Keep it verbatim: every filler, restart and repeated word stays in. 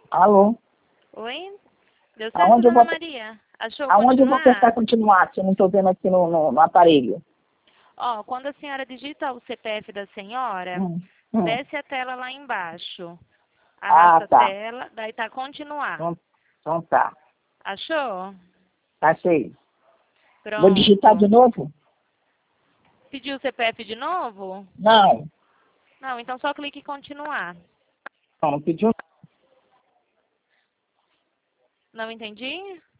Alô? Oi? Deu certo, Aonde eu dona vou, Maria? Achou aonde eu vou apertar continuar? continuar, se eu não estou vendo aqui no, no, no aparelho? Ó, quando a senhora digita o C P F da senhora, Hum, hum. desce a tela lá embaixo. Ah, Arrasta a tá. tela, daí tá continuar. Então, então tá. Achou? Achei. Vou digitar de Pronto. novo? Pediu o C P F de novo? Não. Não, então só clique em continuar. Não, não pediu. Não entendi?